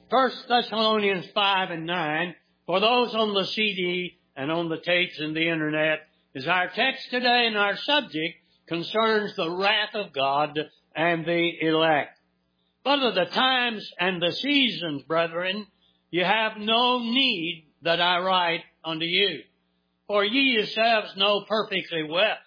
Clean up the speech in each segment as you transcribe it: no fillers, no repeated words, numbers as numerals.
1 Thessalonians 5 and 9, for those on the CD and on the tapes and the internet, is our text today, and our subject concerns the wrath of God and the elect. But of the times and the seasons, brethren, you have no need that I write unto you. For ye yourselves know perfectly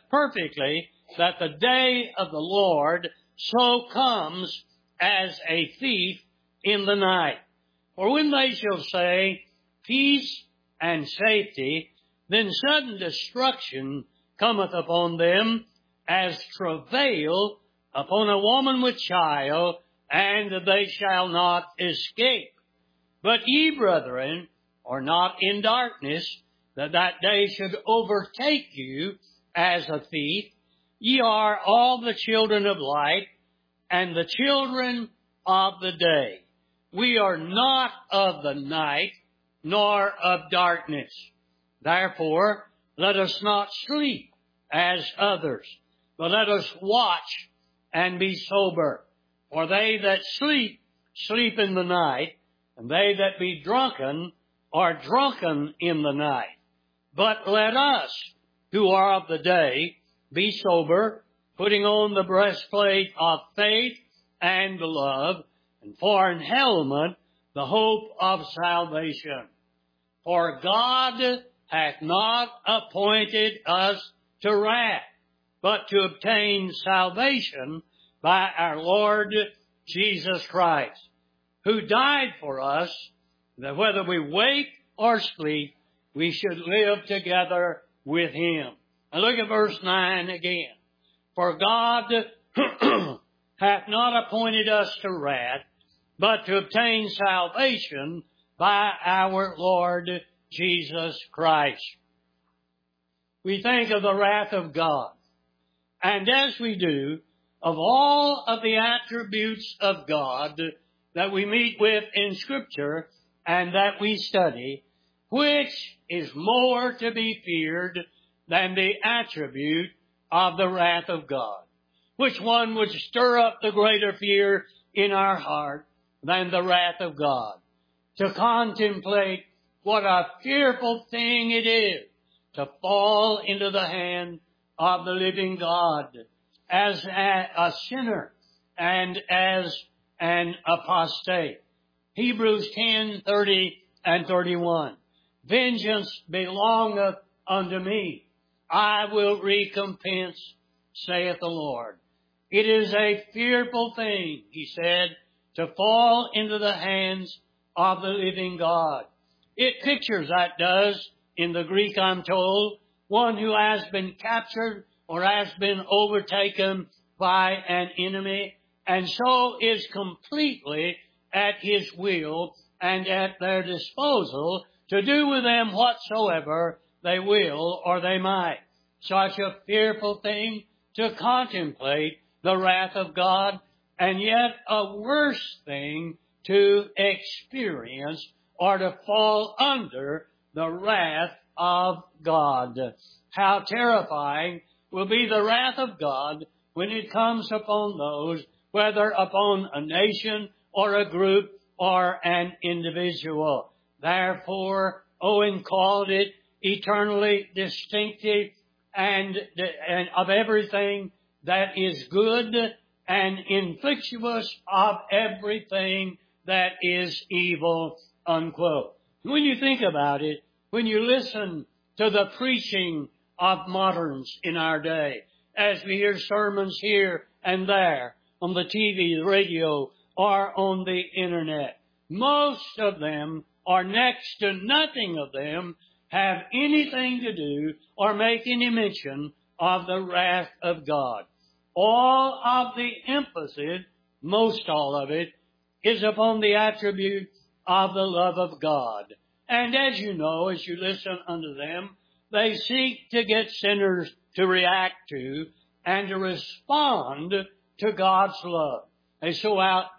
that the day of the Lord so comes as a thief in the night. For when they shall say, peace and safety, then sudden destruction cometh upon them, as travail upon a woman with child, and they shall not escape. But ye, brethren, are not in darkness, that day should overtake you as a thief. Ye are all the children of light, and the children of the day. We are not of the night, nor of darkness. Therefore, let us not sleep as others, but let us watch and be sober. For they that sleep, sleep in the night, and they that be drunken are drunken in the night. But let us, who are of the day, be sober, putting on the breastplate of faith and love, and for an helmet the hope of salvation. For God hath not appointed us to wrath, but to obtain salvation by our Lord Jesus Christ, who died for us, that whether we wake or sleep, we should live together with Him. And look at verse 9 again. For God hath not appointed us to wrath, but to obtain salvation by our Lord Jesus Christ. We think of the wrath of God. And as we do, of all of the attributes of God that we meet with in Scripture and that we study, which is more to be feared than the attribute of the wrath of God? Which one would stir up the greater fear in our heart than the wrath of God? To contemplate what a fearful thing it is to fall into the hand of the living God as a sinner and as an apostate. Hebrews 10:30 and 31. Vengeance belongeth unto me. I will recompense, saith the Lord. It is a fearful thing, he said, to fall into the hands of the living God. It pictures, that does, in the Greek I'm told, one who has been captured or has been overtaken by an enemy, and so is completely at his will and at their disposal to do with them whatsoever they will or they might. Such a fearful thing to contemplate the wrath of God, and yet a worse thing to experience or to fall under the wrath of God. How terrifying will be the wrath of God when it comes upon those, whether upon a nation or a group or an individual. Therefore, Owen called it eternally distinctive and of everything that is good, and inflictuous of everything that is evil, unquote. When you think about it, when you listen to the preaching of moderns in our day, as we hear sermons here and there on the TV, the radio, or on the internet, most of them, or next to nothing of them, have anything to do or make any mention of the wrath of God. All of the emphasis, most all of it, is upon the attribute of the love of God. And as you know, as you listen unto them, they seek to get sinners to react to and to respond to God's love. They so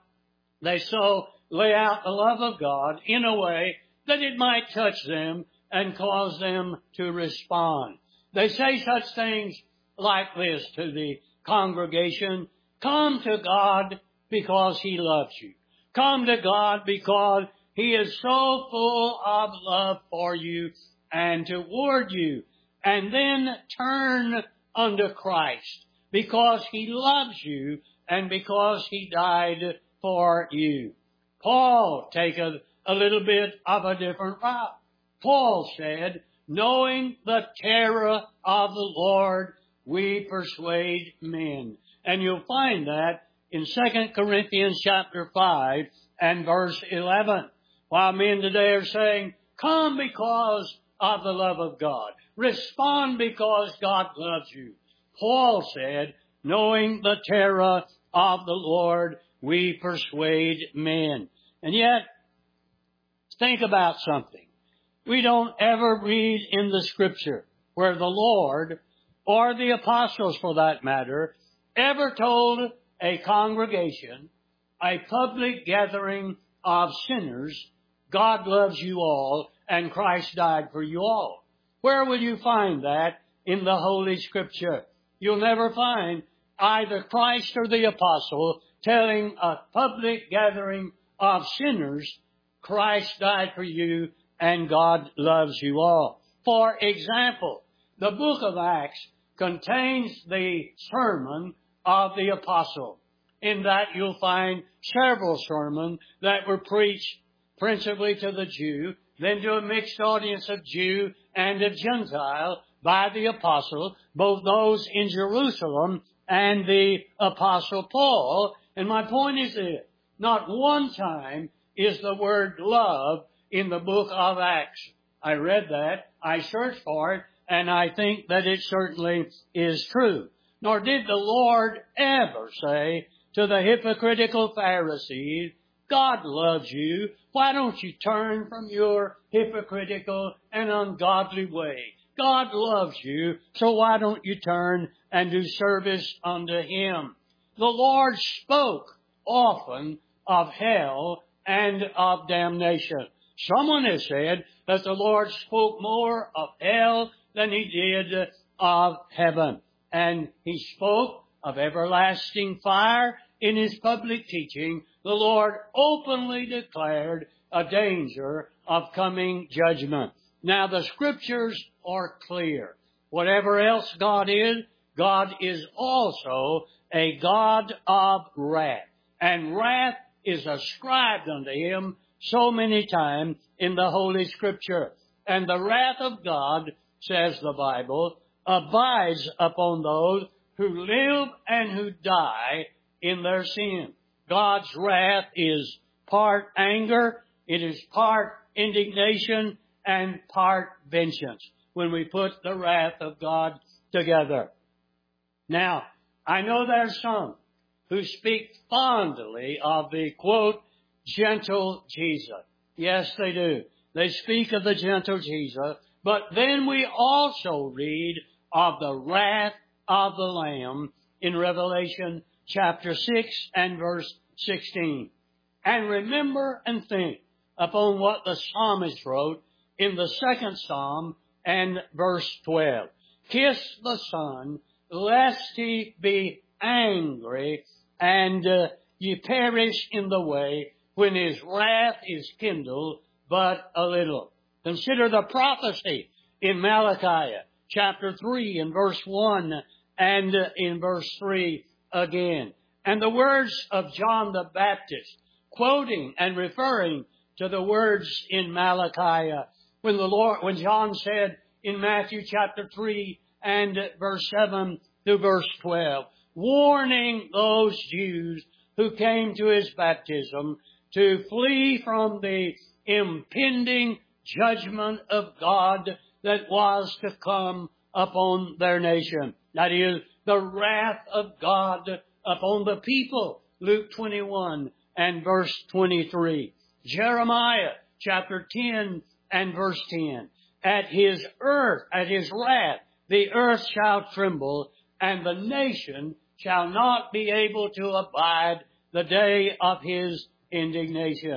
lay out the love of God in a way that it might touch them and cause them to respond. They say such things like this to the congregation: come to God because He loves you. Come to God because He is so full of love for you and toward you. And then turn unto Christ because He loves you and because He died for you. Paul taketh a little bit of a different route. Paul said, knowing the terror of the Lord, we persuade men. And you'll find that in 2 Corinthians chapter 5 and verse 11. While men today are saying, come because of the love of God. Respond because God loves you. Paul said, knowing the terror of the Lord, we persuade men. And yet, think about something. We don't ever read in the Scripture where the Lord, or the apostles for that matter, ever told a congregation, a public gathering of sinners, God loves you all and Christ died for you all. Where will you find that in the Holy Scripture? You'll never find either Christ or the apostle telling a public gathering of sinners, Christ died for you and God loves you all. For example, the book of Acts contains the sermon of the apostle. In that you'll find several sermons that were preached principally to the Jew, then to a mixed audience of Jew and of Gentile by the apostle, both those in Jerusalem and the apostle Paul. And my point is this, not one time is the word love in the book of Acts. I read that, I searched for it, and I think that it certainly is true. Nor did the Lord ever say to the hypocritical Pharisees, God loves you. Why don't you turn from your hypocritical and ungodly way? God loves you, so why don't you turn and do service unto Him? The Lord spoke often of hell and of damnation. Someone has said that the Lord spoke more of hell than He did of heaven. And He spoke of everlasting fire in His public teaching. The Lord openly declared a danger of coming judgment. Now the Scriptures are clear. Whatever else God is also a God of wrath. And wrath is ascribed unto Him so many times in the Holy Scripture. And the wrath of God, says the Bible, abides upon those who live and who die in their sin. God's wrath is part anger, it is part indignation, and part vengeance when we put the wrath of God together. Now, I know there's some who speak fondly of the, quote, gentle Jesus. Yes, they do. They speak of the gentle Jesus, but then we also read of the wrath of the Lamb in Revelation chapter 6 and verse 16. And remember and think upon what the psalmist wrote in the second psalm and verse 12. Kiss the Son, lest He be angry, and ye perish in the way when His wrath is kindled but a little. Consider the prophecy in Malachi chapter 3 and verse 1 and in verse 3 again. And the words of John the Baptist, quoting and referring to the words in Malachi when John said in Matthew chapter 3 and verse 7 to verse 12, warning those Jews who came to His baptism to flee from the impending judgment of God that was to come upon their nation. That is, the wrath of God upon the people. Luke 21 and verse 23. Jeremiah chapter 10 and verse 10. At His wrath, the earth shall tremble, and the nation shall not be able to abide the day of His indignation.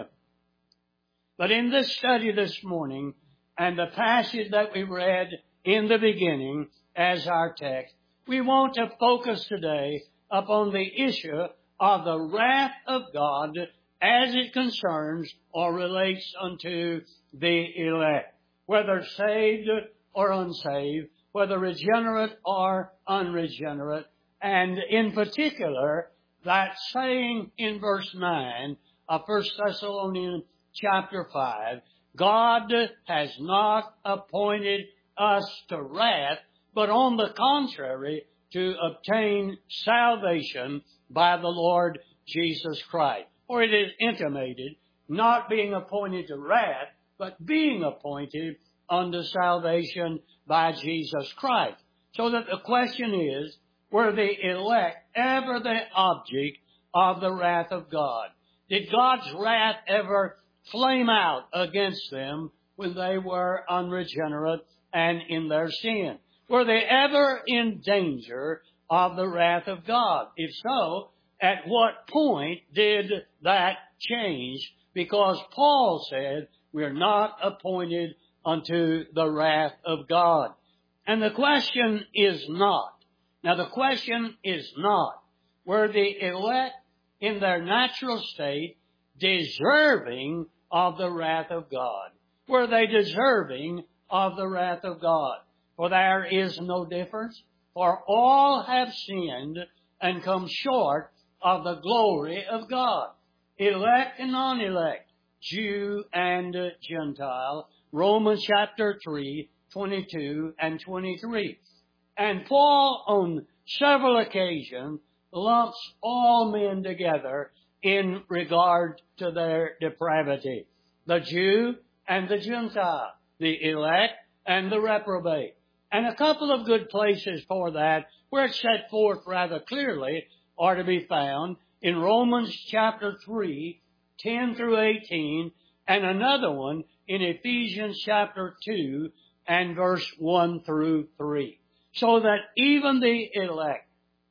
But in this study this morning, and the passage that we read in the beginning as our text, we want to focus today upon the issue of the wrath of God as it concerns or relates unto the elect, whether saved or unsaved, whether regenerate or unregenerate, and in particular, that saying in verse 9 of 1 Thessalonians chapter 5, God has not appointed us to wrath, but on the contrary, to obtain salvation by the Lord Jesus Christ. For it is intimated, not being appointed to wrath, but being appointed unto salvation by Jesus Christ. So that the question is, were the elect ever the object of the wrath of God? Did God's wrath ever flame out against them when they were unregenerate and in their sin? Were they ever in danger of the wrath of God? If so, at what point did that change? Because Paul said, we're not appointed unto the wrath of God. And the question is not. Now the question is not, were the elect in their natural state deserving of the wrath of God? Were they deserving of the wrath of God? For there is no difference, for all have sinned and come short of the glory of God. Elect and non-elect, Jew and Gentile, Romans chapter 3, 22 and 23. And Paul, on several occasions, lumps all men together in regard to their depravity. The Jew and the Gentile, the elect and the reprobate. And a couple of good places for that, where it's set forth rather clearly, are to be found in Romans chapter 3, 10 through 18, and another one in Ephesians chapter 2 and verse 1 through 3. So that even the elect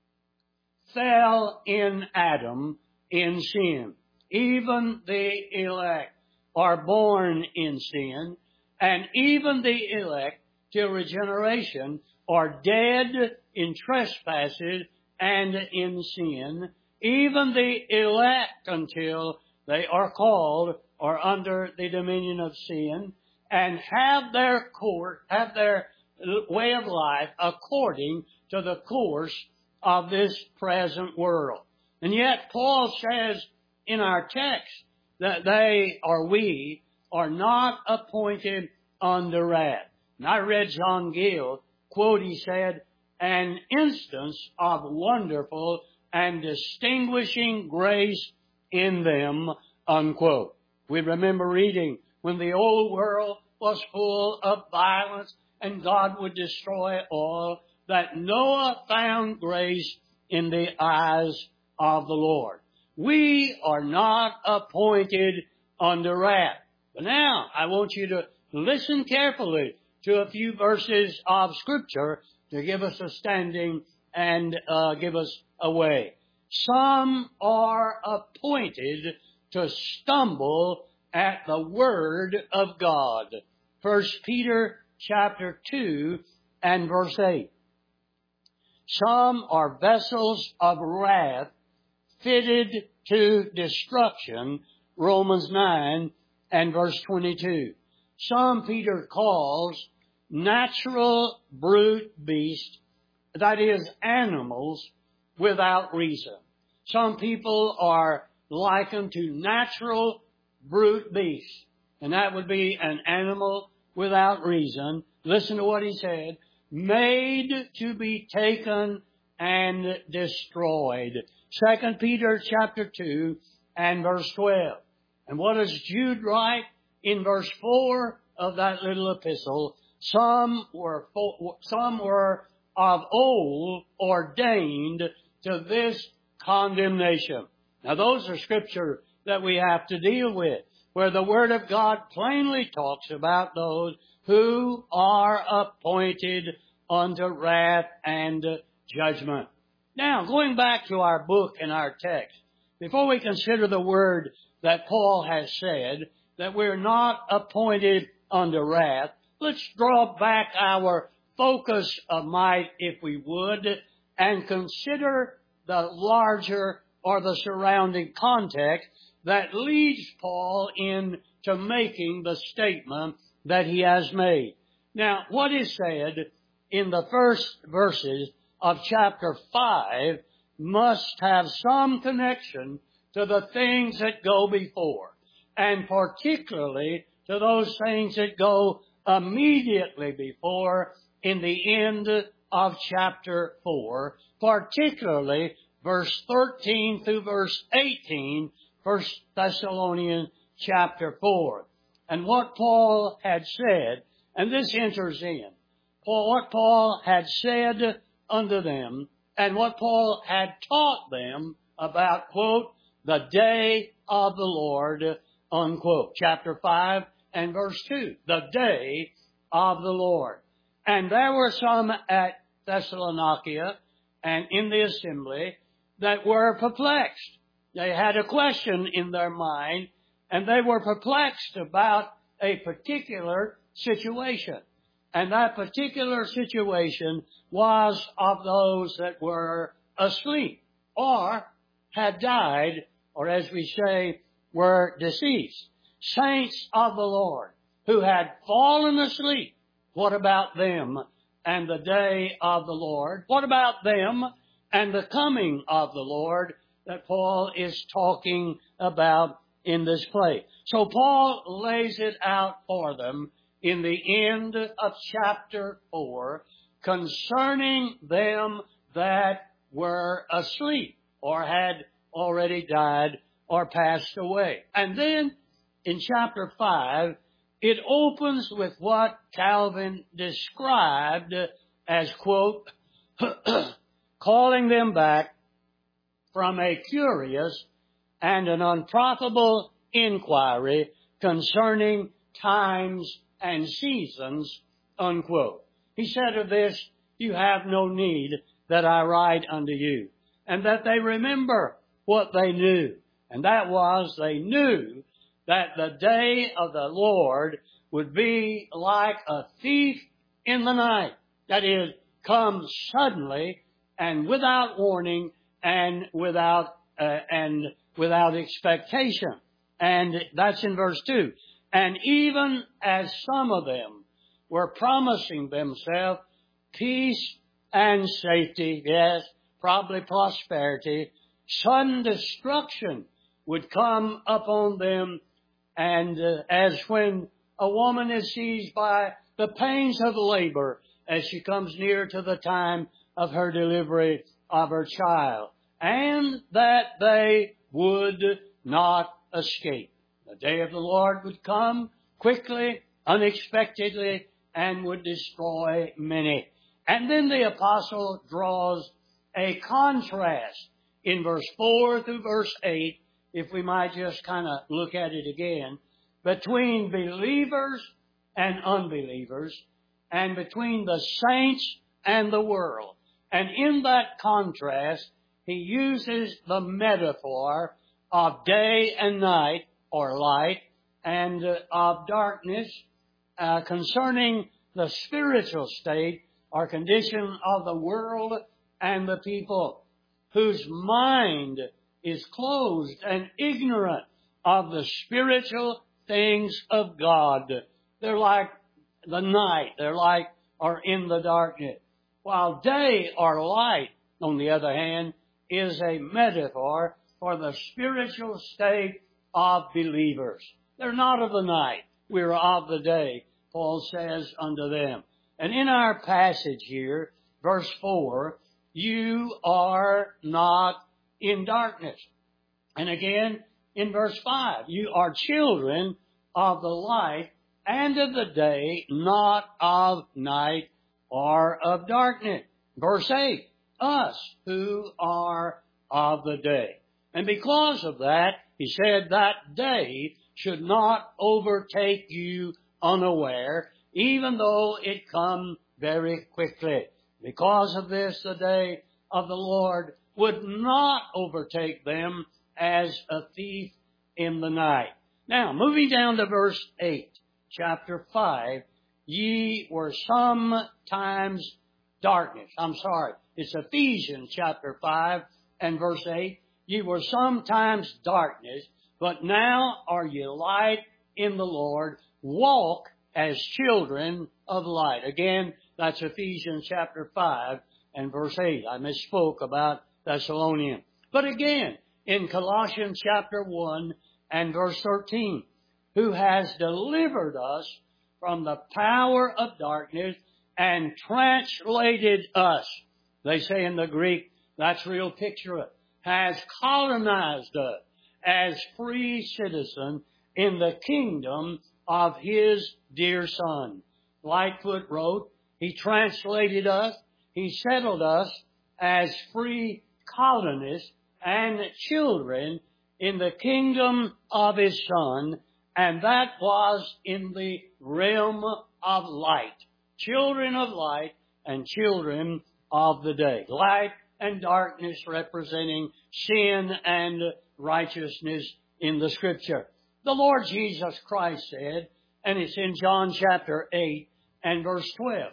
fell in Adam in sin. Even the elect are born in sin, and even the elect till regeneration are dead in trespasses and in sin. Even the elect until they are called or under the dominion of sin and have their way of life according to the course of this present world. And yet Paul says in our text that we are not appointed unto wrath. And I read John Gill quote, he said, an instance of wonderful and distinguishing grace in them, unquote. We remember reading when the old world was full of violence and God would destroy all, that Noah found grace in the eyes of the Lord. We are not appointed unto wrath. But now, I want you to listen carefully to a few verses of Scripture to give us a standing and give us a way. Some are appointed to stumble at the Word of God. 1 Peter chapter 2 and verse 8. Some are vessels of wrath fitted to destruction. Romans 9 and verse 22. Some Peter calls natural brute beasts, that is, animals without reason. Some people are likened to natural brute beasts, and that would be an animal without reason. Listen to what he said. Made to be taken and destroyed. 2 Peter chapter 2 and verse 12. And what does Jude write in verse 4 of that little epistle? Some were of old ordained to this condemnation. Now those are scripture that we have to deal with, where the Word of God plainly talks about those who are appointed unto wrath and judgment. Now, going back to our book and our text, before we consider the word that Paul has said, that we're not appointed unto wrath, let's draw back our focus of might, if we would, and consider the larger or the surrounding context that leads Paul into making the statement that he has made. Now, what is said in the first verses of chapter 5 must have some connection to the things that go before, and particularly to those things that go immediately before in the end of chapter 4, particularly verse 13 through verse 18, 1 Thessalonians chapter 4. And what Paul had said, and this enters in, what Paul had said unto them, and what Paul had taught them about, quote, the day of the Lord, unquote. Chapter 5 and verse 2, the day of the Lord. And there were some at Thessalonica and in the assembly that were perplexed. They had a question in their mind, and they were perplexed about a particular situation. And that particular situation was of those that were asleep or had died, or as we say, were deceased. Saints of the Lord who had fallen asleep. What about them and the day of the Lord? What about them and the coming of the Lord that Paul is talking about in this place? So Paul lays it out for them in the end of chapter 4 concerning them that were asleep or had already died or passed away. And then in chapter 5, it opens with what Calvin described as, quote, calling them back from a curious and an unprofitable inquiry concerning times and seasons, unquote. He said of this, you have no need that I write unto you, and that they remember what they knew. And that was, they knew that the day of the Lord would be like a thief in the night. That is, come suddenly and without warning and without expectation. And that's in verse 2. And even as some of them were promising themselves peace and safety, yes, probably prosperity, sudden destruction would come upon them. And as when a woman is seized by the pains of labor as she comes near to the time of her delivery of her child, and that they would not escape. The day of the Lord would come quickly, unexpectedly, and would destroy many. And then the apostle draws a contrast in verse 4 through verse 8, if we might just kind of look at it again, between believers and unbelievers, and between the saints and the world. And in that contrast, he uses the metaphor of day and night, or light, and of darkness, concerning the spiritual state or condition of the world and the people, whose mind is closed and ignorant of the spiritual things of God. They're like the night. They're like, or in the darkness. While day or light, on the other hand, is a metaphor for the spiritual state of believers. They're not of the night. We're of the day, Paul says unto them. And in our passage here, verse 4, you are not in darkness. And again, in verse 5, you are children of the light and of the day, not of night or of darkness. Verse 8, us who are of the day. And because of that, he said that day should not overtake you unaware, even though it come very quickly. Because of this, the day of the Lord would not overtake them as a thief in the night. Now, moving down to verse 8, chapter 5, ye were sometimes darkness. It's Ephesians chapter 5 and verse 8. Ye were sometimes darkness, But now are ye light in the Lord. Walk as children of light. Again, that's Ephesians chapter 5 and verse 8. I misspoke about Thessalonians. But again, in Colossians chapter 1 and verse 13, who has delivered us from the power of darkness and translated us. They say in the Greek, that's real picture it, has colonized us as free citizens in the kingdom of His dear Son. Lightfoot wrote, He translated us, He settled us as free colonists and children in the kingdom of His Son, and that was in the realm of light. Children of light and children of the day. Light and darkness representing sin and righteousness in the Scripture. The Lord Jesus Christ said, and it's in John chapter 8 and verse 12,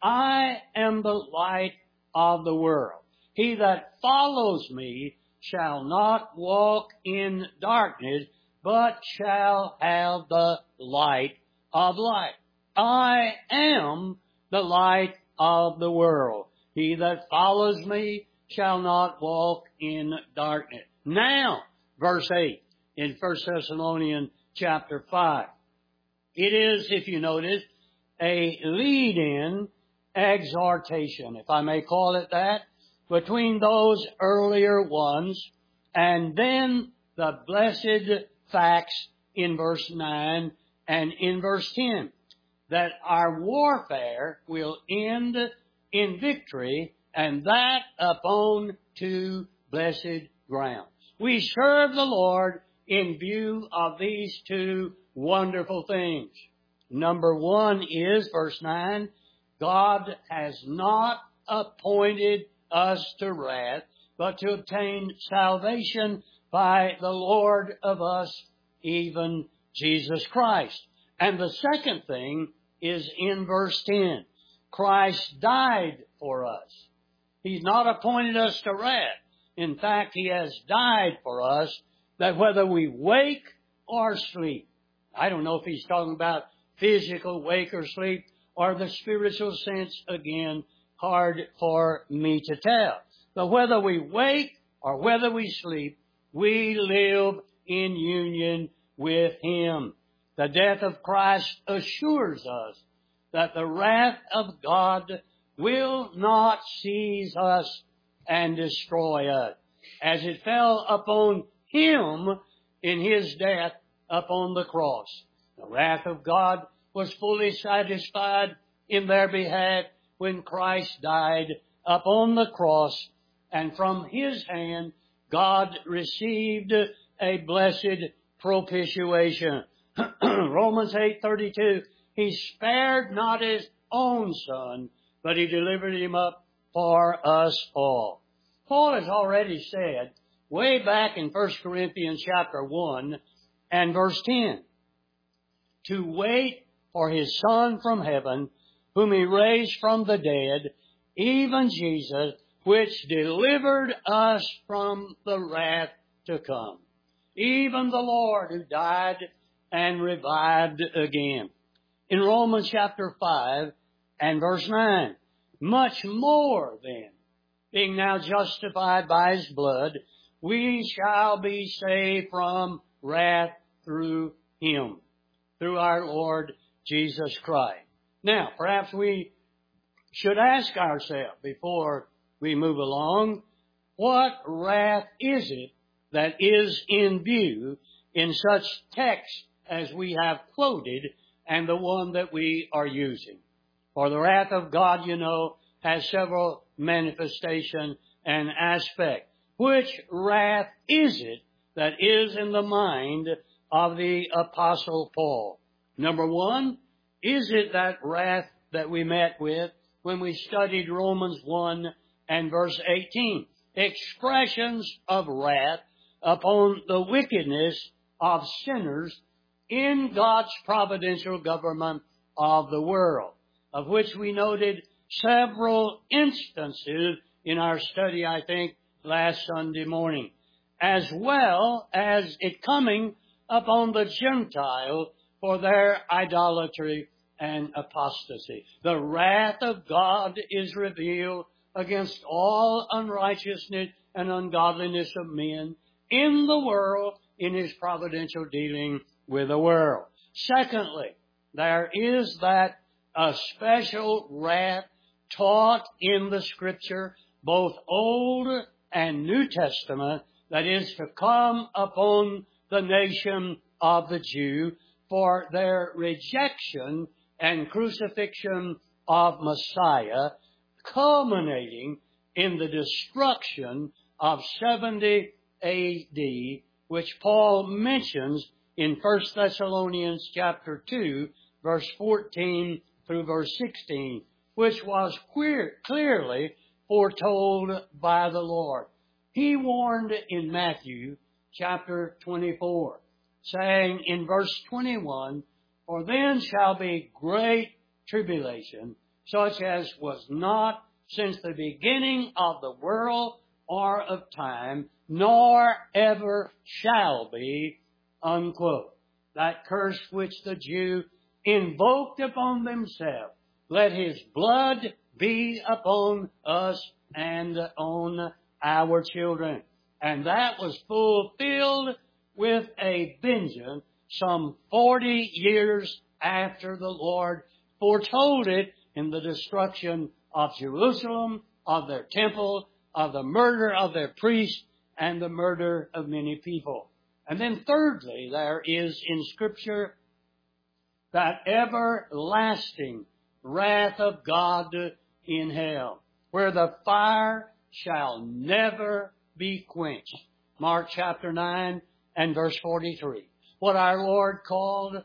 I am the light of the world. He that follows me shall not walk in darkness, but shall have the light of light. I am the light of the world. He that follows me shall not walk in darkness. Now, verse 8 in 1 Thessalonians chapter 5. It is, if you notice, a lead-in exhortation, if I may call it that, between those earlier ones and then the blessed facts in verse 9 and in verse 10, that our warfare will end in victory, and that upon two blessed grounds. We serve the Lord in view of these two wonderful things. Number one is, verse 9, God has not appointed us to wrath, but to obtain salvation by the Lord of us, even Jesus Christ. And the second thing is in verse 10. Christ died for us. He's not appointed us to wrath. In fact, He has died for us, that whether we wake or sleep, I don't know if He's talking about physical wake or sleep, or the spiritual sense, again, hard for me to tell. But whether we wake or whether we sleep, we live in union with Him. The death of Christ assures us that the wrath of God will not seize us and destroy us, as it fell upon Him in His death upon the cross. The wrath of God was fully satisfied in their behalf when Christ died upon the cross, and from His hand God received a blessed propitiation. Romans 8:32, He spared not His own Son, but He delivered Him up for us all. Paul has already said, way back in 1 Corinthians chapter 1 and verse 10, to wait for His Son from heaven, whom He raised from the dead, even Jesus, which delivered us from the wrath to come. Even the Lord who died and revived again. In Romans chapter 5 and verse 9, much more then, being now justified by His blood, we shall be saved from wrath through Him, through our Lord Jesus Christ. Now, perhaps we should ask ourselves before we move along, what wrath is it that is in view in such text as we have quoted and the one that we are using? For the wrath of God, you know, has several manifestations and aspects. Which wrath is it that is in the mind of the Apostle Paul? Number one, is it that wrath that we met with when we studied Romans 1 and verse 18? Expressions of wrath upon the wickedness of sinners in God's providential government of the world, of which we noted several instances in our study, I think, last Sunday morning. as well as it coming upon the Gentile for their idolatry and apostasy. The wrath of God is revealed against all unrighteousness and ungodliness of men in the world in His providential dealing with the world. Secondly, there is that a special wrath taught in the Scripture, both Old and New Testament, that is to come upon the nation of the Jew for their rejection and crucifixion of Messiah, culminating in the destruction of 70 A.D., which Paul mentions in 1 Thessalonians chapter 2, verse 14 through verse 16, which was clearly foretold by the Lord. He warned in Matthew chapter 24, saying in verse 21, "For then shall be great tribulation, such as was not since the beginning of the world or of time, nor ever shall be," unquote. That curse which the Jew invoked upon themselves, "Let his blood be upon us and on our children." And that was fulfilled with a vengeance some 40 years after the Lord foretold it in the destruction of Jerusalem, of their temple, of the murder of their priests, and the murder of many people. And then thirdly, there is in Scripture that everlasting wrath of God in hell, where the fire shall never be quenched. Mark chapter 9 and verse 43. What our Lord called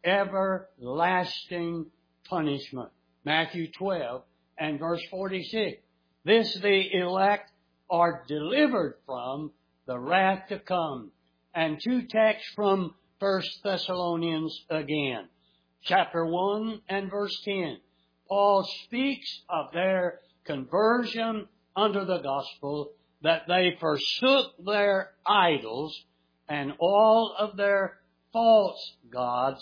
everlasting punishment. Matthew 12 and verse 46. This the elect are delivered from the wrath to come. And two texts from 1 Thessalonians again. Chapter 1 and verse 10. Paul speaks of their conversion under the gospel, that they forsook their idols and all of their false gods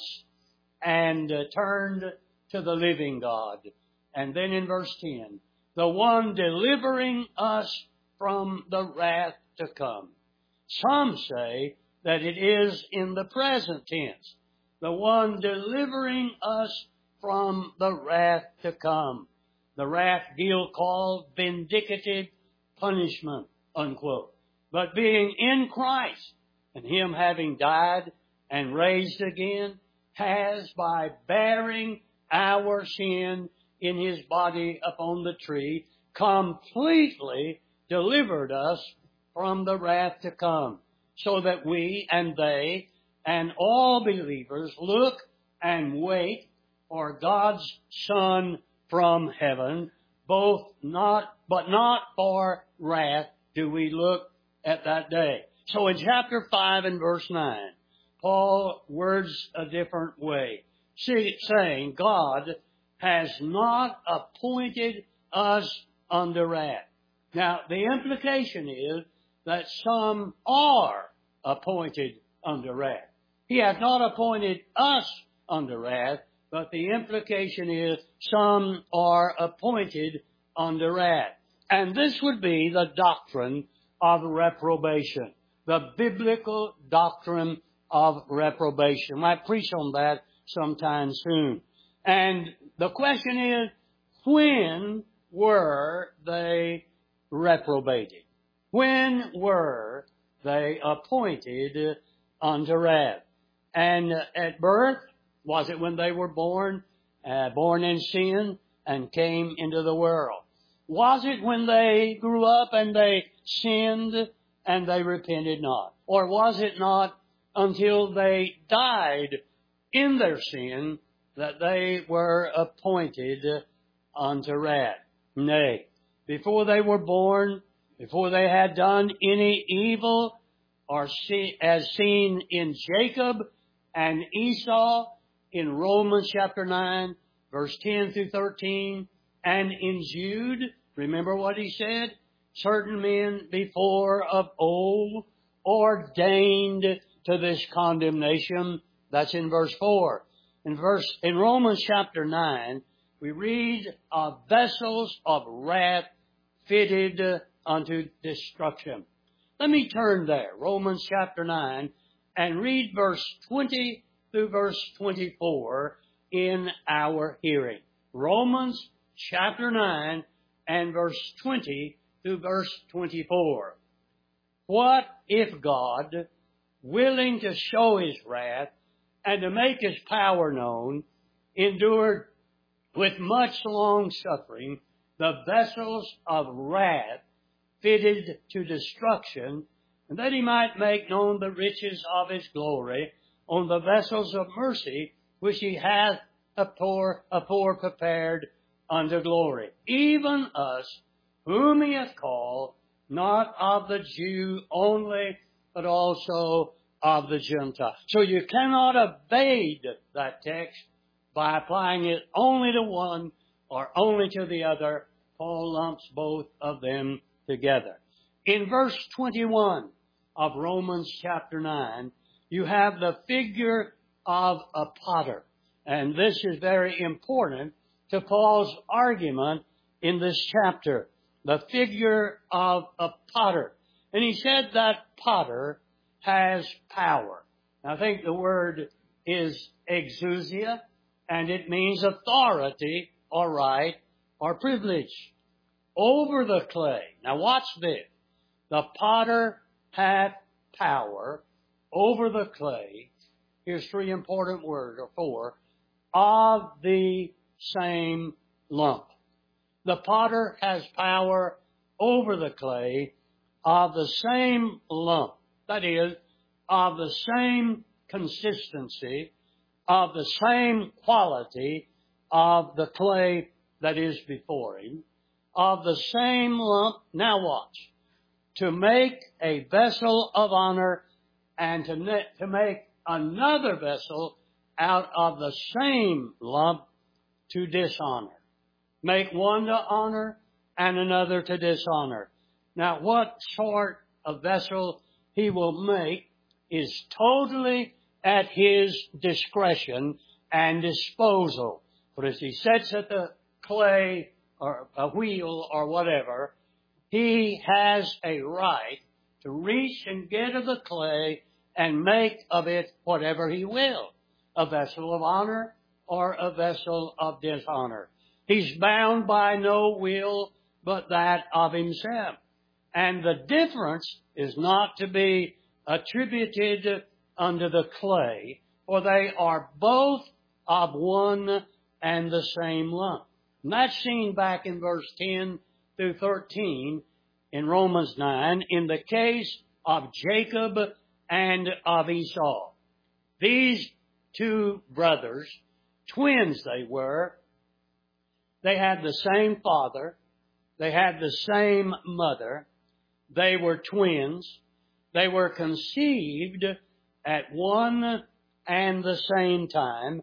and turned to the living God. And then in verse 10, the one delivering us from the wrath to come. Some say that it is in the present tense, the one delivering us from the wrath to come. The wrath deal called vindicative punishment, unquote. But being in Christ, and Him having died and raised again, has, by bearing our sin in His body upon the tree, completely delivered us from the wrath to come, so that we and they and all believers look and wait for God's Son from heaven, but not for wrath do we look at that day. So in chapter 5 and verse 9, Paul words a different way, saying God has not appointed us under wrath. Now, the implication is that some are appointed under wrath. He has not appointed us under wrath, but the implication is some are appointed under wrath. And this would be the doctrine of reprobation, the biblical doctrine of reprobation. I preach on that sometime soon. And the question is, when were they reprobated? When were they appointed unto wrath? And at birth, was it when they were born in sin and came into the world? Was it when they grew up and they sinned and they repented not? Or was it not until they died in their sin that they were appointed unto wrath? Nay, before they were born, before they had done any evil, or as seen in Jacob and Esau in Romans chapter 9, verse 10 through 13, and in Jude, remember what he said? Certain men before of old ordained to this condemnation. That's in verse 4. In Romans chapter 9, we read of vessels of wrath fitted unto destruction. Let me turn there, Romans chapter 9, and read verse 20 through verse 24 in our hearing. Romans chapter 9 and verse 20 through verse 24. What if God, willing to show His wrath and to make His power known, endured with much long suffering the vessels of wrath fitted to destruction, and that He might make known the riches of His glory on the vessels of mercy which He hath afore prepared unto glory, even us whom He hath called, not of the Jew only, but also of the Gentile. So you cannot evade that text by applying it only to one or only to the other. Paul lumps both of them together. In verse 21 of Romans chapter 9, you have the figure of a potter. And this is very important to Paul's argument in this chapter. The figure of a potter. And he said that potter has power. I think the word is exousia, and it means authority or right or privilege over the clay. Now watch this. The potter hath power over the clay. Here's three important words, or four, of the same lump. The potter has power over the clay of the same lump. That is, of the same consistency, of the same quality of the clay that is before him, of the same lump. Now watch. To make a vessel of honor and to make another vessel out of the same lump to dishonor. Make one to honor and another to dishonor. Now, what sort of vessel he will make is totally at his discretion and disposal. But as he sets at the clay or a wheel or whatever, he has a right to reach and get of the clay and make of it whatever he will. A vessel of honor or a vessel of dishonor. He's bound by no will but that of himself. And the difference is not to be attributed unto the clay, for they are both of one and the same lump. And that's seen back in verse 10 through 13 in Romans 9 in the case of Jacob and of Esau. These two brothers, twins they were, they had the same father, they had the same mother, they were twins, they were conceived at one and the same time.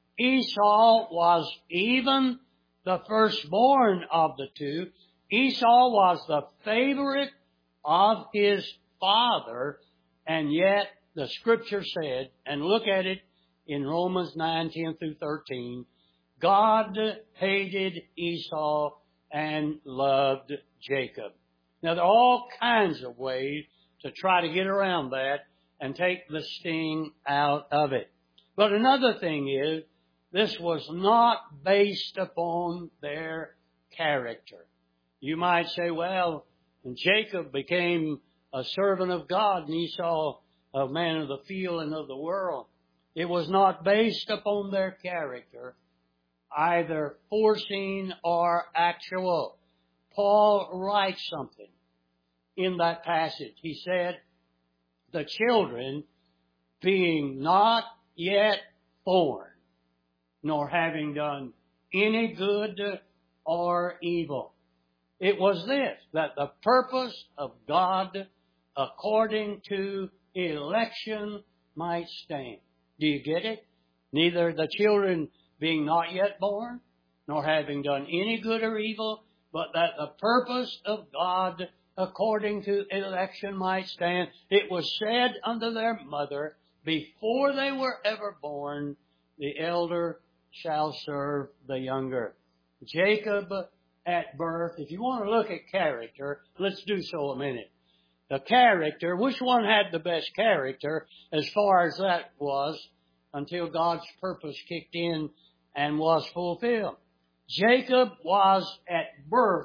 Esau was even the firstborn of the two. Esau was the favorite of his father, and yet the Scripture said, and look at it in Romans 9, 10 through 13, God hated Esau and loved Jacob. Now, there are all kinds of ways to try to get around that and take the sting out of it. But another thing is, this was not based upon their character. You might say, well, Jacob became a servant of God and Esau a man of the field and of the world. It was not based upon their character, either foreseen or actual. Paul writes something in that passage. He said, the children being not yet born, nor having done any good or evil. It was this, that the purpose of God according to election might stand. Do you get it? Neither the children being not yet born, nor having done any good or evil, but that the purpose of God according to election might stand. It was said unto their mother, before they were ever born, the elder shall serve the younger. Jacob at birth, if you want to look at character, let's do so a minute. The character, which one had the best character as far as that was until God's purpose kicked in and was fulfilled? Jacob was at birth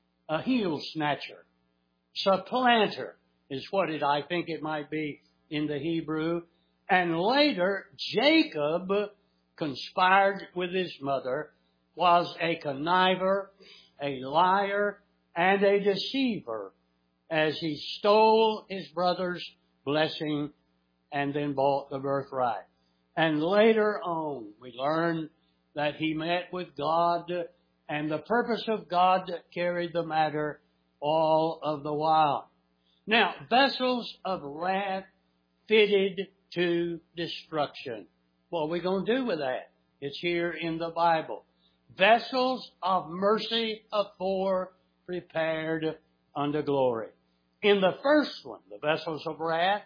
a heel snatcher. Supplanter is what I think it might be in the Hebrew. And later, Jacob conspired with his mother, was a conniver, a liar, and a deceiver, as he stole his brother's blessing and then bought the birthright. And later on, we learn that he met with God, and the purpose of God carried the matter all of the while. Now, vessels of wrath fitted to destruction. What are we going to do with that? It's here in the Bible. Vessels of mercy afore prepared unto glory. In the first one, the vessels of wrath,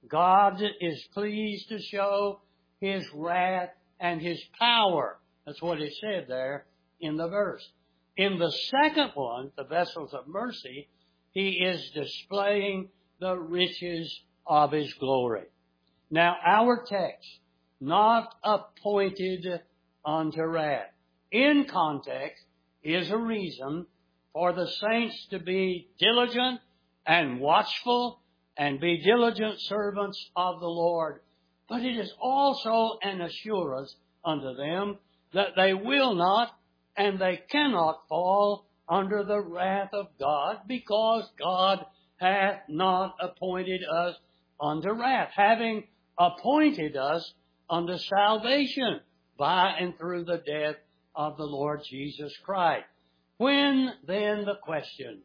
God is pleased to show His wrath and His power. That's what it said there in the verse. In the second one, the vessels of mercy, He is displaying the riches of His glory. Now, our text, not appointed unto wrath, in context, is a reason for the saints to be diligent and watchful and be diligent servants of the Lord. But it is also an assurance unto them that they will not and they cannot fall under the wrath of God, because God hath not appointed us unto wrath, having appointed us unto salvation by and through the death of the Lord Jesus Christ. When, then, the question,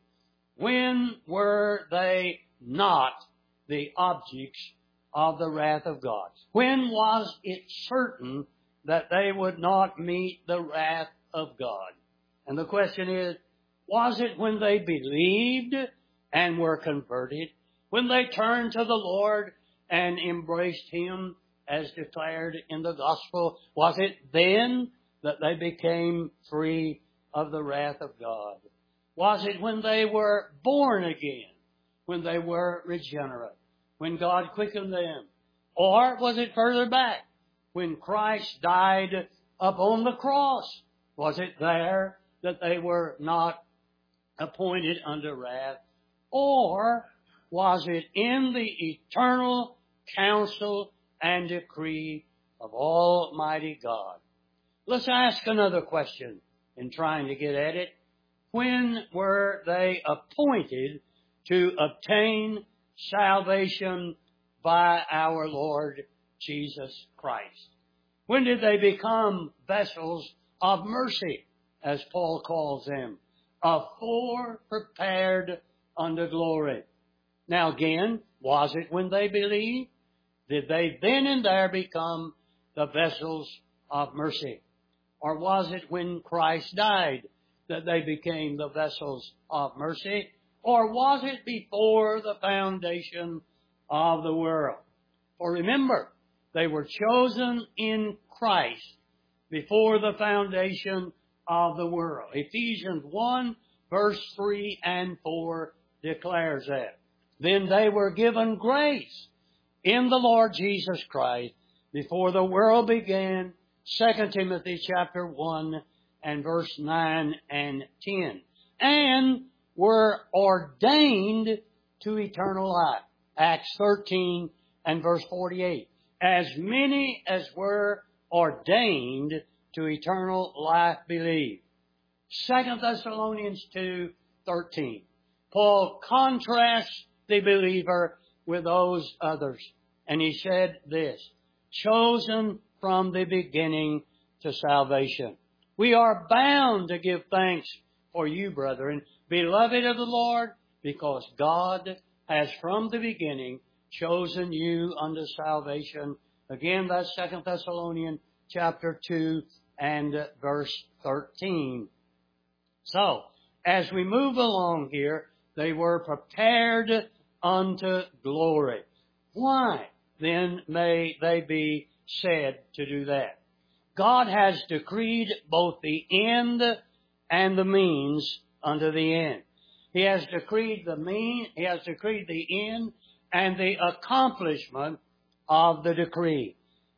when were they not the objects of the wrath of God? When was it certain that they would not meet the wrath of God? And the question is, was it when they believed and were converted? When they turned to the Lord and embraced Him as declared in the gospel? Was it then that they became free of the wrath of God? Was it when they were born again? When they were regenerate? When God quickened them? Or was it further back? When Christ died upon the cross? Was it there that they were not appointed unto wrath? Or was it in the eternal counsel and decree of Almighty God? Let's ask another question in trying to get at it. When were they appointed to obtain salvation by our Lord Jesus Christ? When did they become vessels of mercy, as Paul calls them, afore prepared unto glory? Now again, was it when they believed? Did they then and there become the vessels of mercy? Or was it when Christ died that they became the vessels of mercy? Or was it before the foundation of the world? For remember, they were chosen in Christ before the foundation of the world. Ephesians 1, verse 3 and 4 declares that. Then they were given grace in the Lord Jesus Christ before the world began. 2 Timothy chapter 1 and verse 9 and 10. And were ordained to eternal life. Acts 13 and verse 48. As many as were ordained to eternal life believe. 2 Thessalonians 2:13. Paul contrasts the believer with those others. And he said this, chosen from the beginning to salvation. We are bound to give thanks for you, brethren, beloved of the Lord, because God has from the beginning chosen you unto salvation. Again, that's 2 Thessalonians chapter 2 and verse 13. So, as we move along here, They were prepared unto glory. Why then may they be said to do that? God has decreed both the end and the means unto the end. He has decreed He has decreed the end and the accomplishment of the decree.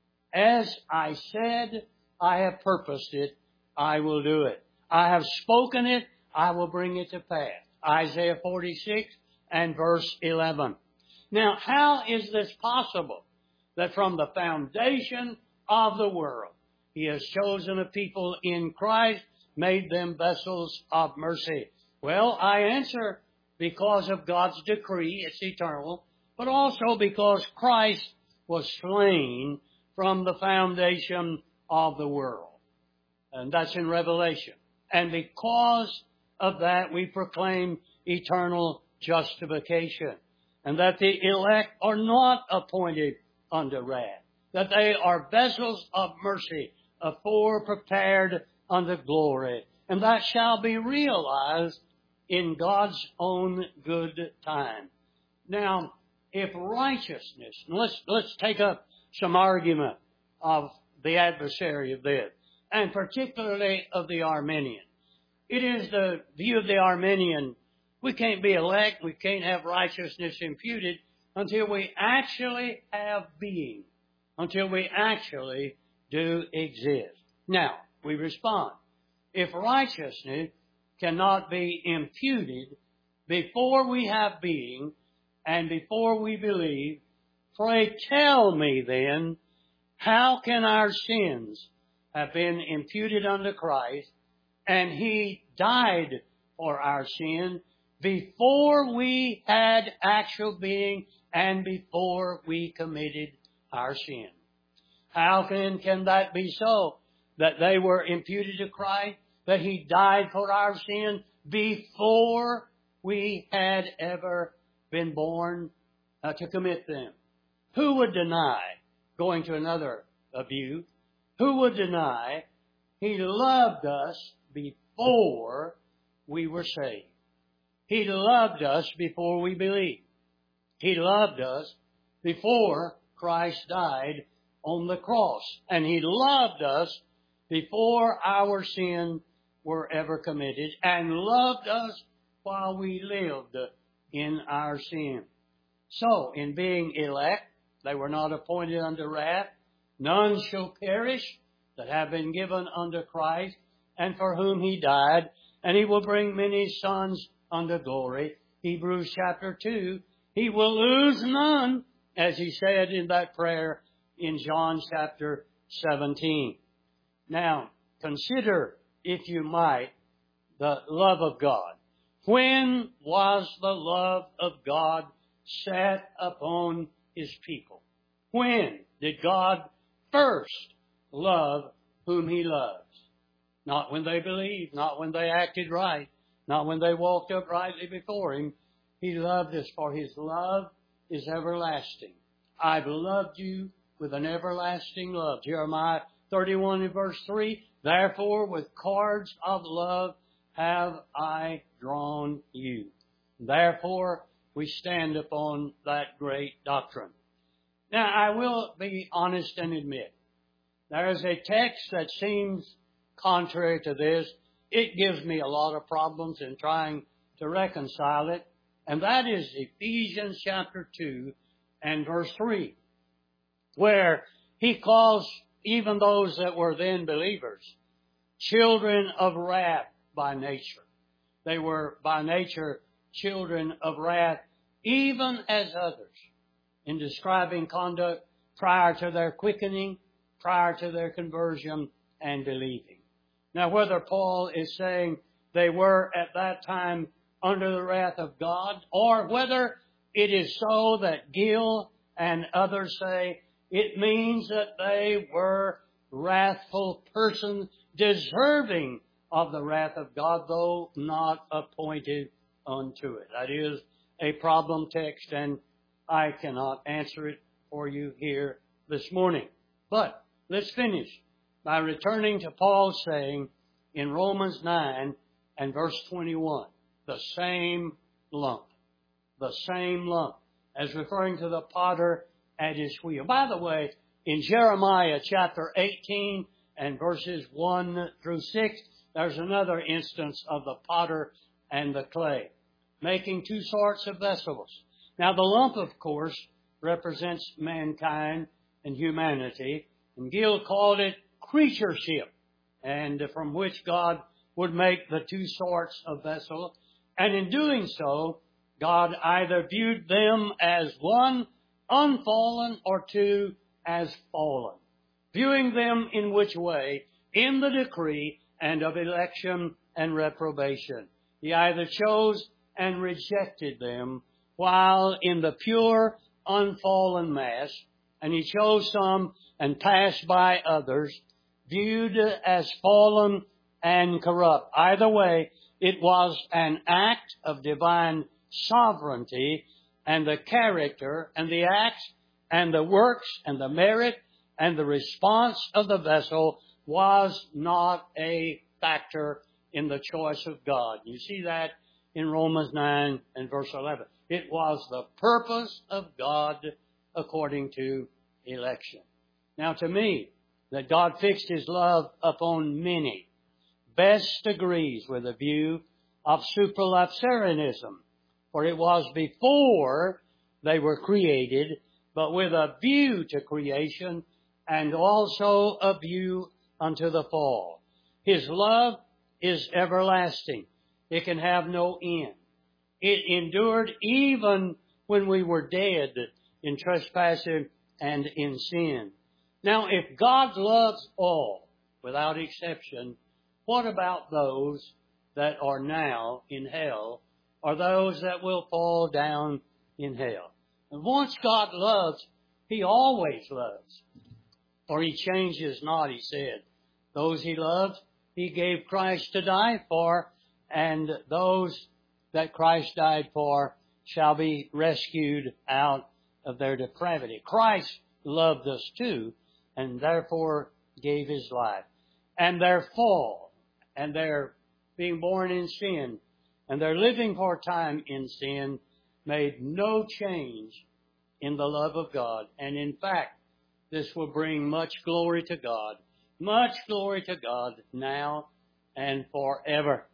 As I said, I have purposed it, I will do it. I have spoken it, I will bring it to pass. Isaiah 46 and verse 11. Now, how is this possible? That from the foundation of the world, He has chosen a people in Christ, made them vessels of mercy. Well, I answer because of God's decree, it's eternal, but also because Christ was slain from the foundation of the world. And that's in Revelation. And because of that, we proclaim eternal justification. And that the elect are not appointed unto wrath. That they are vessels of mercy, afore prepared unto glory. And that shall be realized in God's own good time. Now, if righteousness, let's take up some argument of the adversary of this, and particularly of the Arminian. It is the view of the Arminian, we can't be elect, we can't have righteousness imputed until we actually have being, until we actually do exist. Now, we respond. If righteousness cannot be imputed before we have being and before we believe, pray tell me then, how can our sins have been imputed unto Christ, and He died for our sin before we had actual being and before we committed our sin? How can that be so? That they were imputed to Christ, that He died for our sin before we had ever been born to commit them. Who would deny, going to another view, who would deny He loved us before we were saved? He loved us before we believed. He loved us before Christ died on the cross. And He loved us before our sin were ever committed, and loved us while we lived in our sin. So, in being elect, they were not appointed unto wrath. None shall perish that have been given unto Christ, and for whom He died, and He will bring many sons unto glory. Hebrews chapter 2, He will lose none, as He said in that prayer in John chapter 17. Now, consider, if you might, the love of God. When was the love of God set upon His people? When did God first love whom He loves? Not when they believed, not when they acted right, not when they walked uprightly before Him. He loved us, for His love is everlasting. I've loved you with an everlasting love. Jeremiah 31 and verse 3, therefore with cords of love have I drawn you. Therefore we stand upon that great doctrine. Now I will be honest and admit, there is a text that seems contrary to this. It gives me a lot of problems in trying to reconcile it, and that is Ephesians chapter 2 and verse 3, where he calls even those that were then believers children of wrath by nature. They were by nature children of wrath, even as others, in describing conduct prior to their quickening, prior to their conversion and believing. Now, whether Paul is saying they were at that time under the wrath of God, or whether it is so that Gill and others say it means that they were wrathful persons deserving of the wrath of God, though not appointed unto it. That is a problem text, and I cannot answer it for you here this morning. But let's finish by returning to Paul's saying in Romans 9 and verse 21, the same lump. The same lump, as referring to the potter at his wheel. By the way, in Jeremiah chapter 18 and verses 1 through 6, there's another instance of the potter and the clay, making two sorts of vessels. Now the lump, of course, represents mankind and humanity, and Gill called it creatureship, and from which God would make the two sorts of vessel. And in doing so, God either viewed them as one, unfallen, or two, as fallen. Viewing them in which way? In the decree and of election and reprobation. He either chose and rejected them, while in the pure, unfallen mass, and he chose some and passed by others, viewed as fallen and corrupt. Either way, it was an act of divine sovereignty, and the character and the acts and the works and the merit and the response of the vessel was not a factor in the choice of God. You see that in Romans 9 and verse 11. It was the purpose of God according to election. Now to me, that God fixed His love upon many best agrees with a view of supralapsarianism, for it was before they were created, but with a view to creation and also a view unto the fall. His love is everlasting. It can have no end. It endured even when we were dead in trespassing and in sin. Now, if God loves all, without exception, what about those that are now in hell, or those that will fall down in hell? And once God loves, He always loves. For He changes not, He said. Those He loves, He gave Christ to die for, and those that Christ died for shall be rescued out of their depravity. Christ loved us too, and therefore gave His life. And their fall, and their being born in sin, and their living for a time in sin, made no change in the love of God. And in fact, this will bring much glory to God now and forever.